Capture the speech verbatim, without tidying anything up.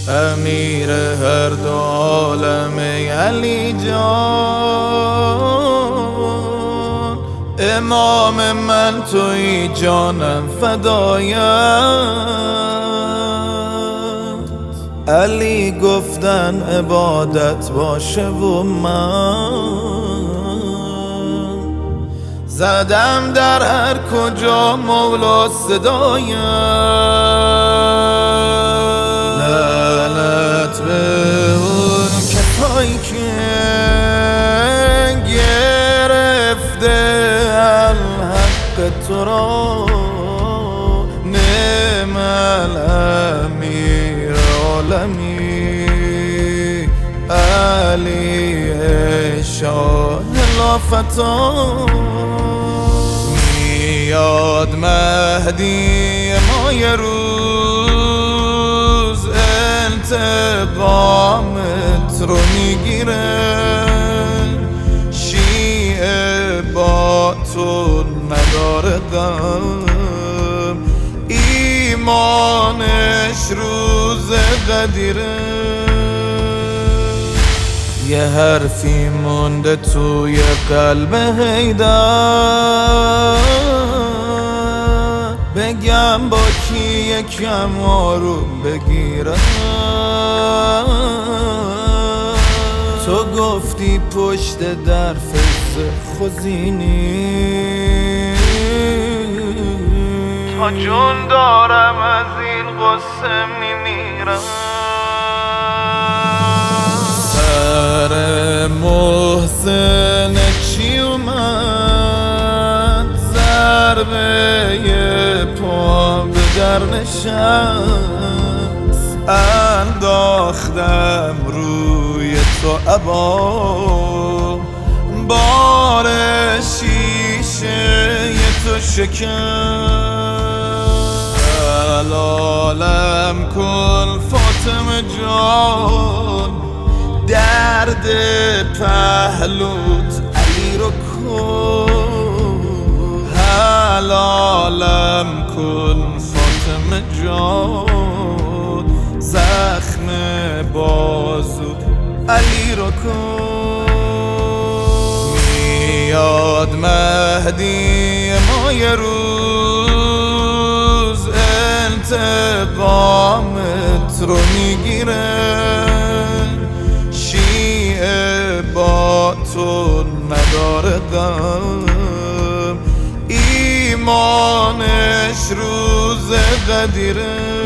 امیر هر دو عالم علی جان، امام من توی جانم فدایت. علی گفتن عبادت باشه و من زدم در هر کجا مولا صدایت. لعنت به اون کسایی که گرفته الحق تو را، نعم الامیر عالمی علی شاه لافتان. میاد مهدی ما یه روز انتقامت رو میگیره، شیعه با تو نداره غم، ایمانش روز قدیره. یه حرفی مونده توی قلب حیدر، بگم با کی یکم آروم بگیرم. تو گفتی پشت در فضه خزینی، تا جون دارم از این قصه میمیرم. سر محسن چی اومد، ضربه پا به در نشست، انداختم روی تو عبا، بار شیشه تو شکست. حلالم کن فاطمه جان، درد پهلوت علی رو کن. حلالم کن فاطمه جان، زخم بازو علی رو کن. میاد مهدی ما یه روز انتقامت رو میگیره، با تو نداره غم، ایمانش روز قدیره.